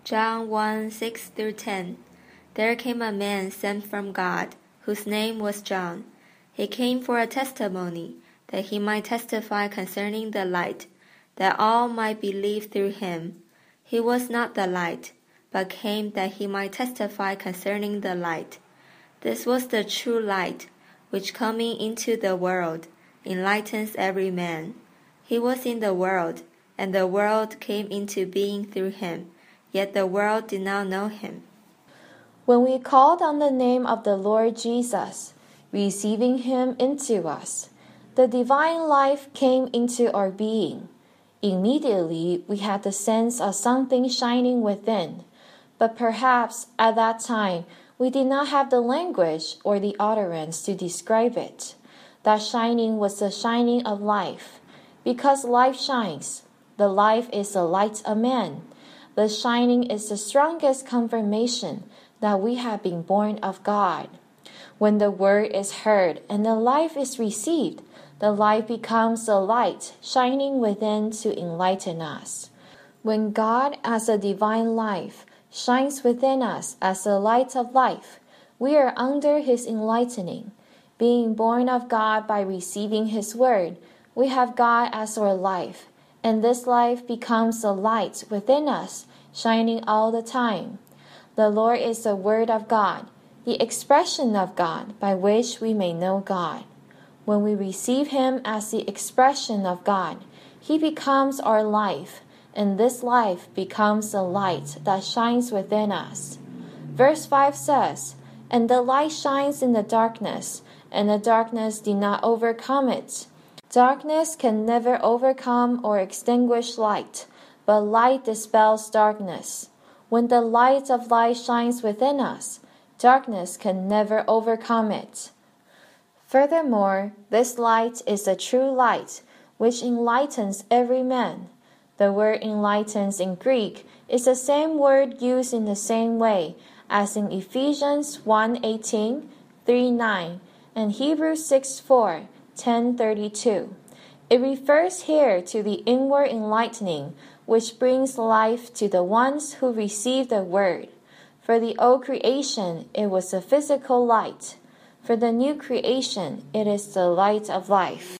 John 1:6-10. There came a man sent from God, whose name was John. He came for a testimony, that he might testify concerning the light, that all might believe through him. He was not the light, but came that he might testify concerning the light. This was the true light, which coming into the world enlightens every man. He was in the world, and the world came into being through him, yet the world did not know him. When we called on the name of the Lord Jesus, receiving him into us, the divine life came into our being. Immediately we had the sense of something shining within, but perhaps at that time we did not have the language or the utterance to describe it. That shining was the shining of life. Because life shines, the life is the light of man. The shining is the strongest confirmation that we have been born of God. When the word is heard and the life is received, the life becomes the light shining within to enlighten us. When God as a divine life shines within us as the light of life, we are under his enlightening. Being born of God by receiving his word, we have God as our life, and this life becomes the light within us, shining all the time. The Lord is the word of God, the expression of God by which we may know God. When we receive him as the expression of God, he becomes our life, and this life becomes the light that shines within us. Verse 5 says, "And the light shines in the darkness, and the darkness did not overcome it." Darkness can never overcome or extinguish light, but light dispels darkness. When the light of light shines within us, darkness can never overcome it. Furthermore, this light is the true light, which enlightens every man. The word enlightens in Greek is the same word used in the same way as in Ephesians 1:18, 3:9, and Hebrews 6:4, 10:32. It refers here to the inward enlightening, which brings life to the ones who receive the word. For the old creation, it was a physical light. For the new creation, it is the light of life.